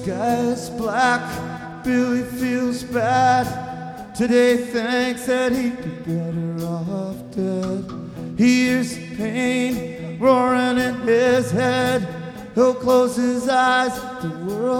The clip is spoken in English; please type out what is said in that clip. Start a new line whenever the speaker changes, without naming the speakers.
sky is black, Billy feels bad. Today thinks that he'd be better off dead. He hears pain roaring in his head. He'll close his eyes, the world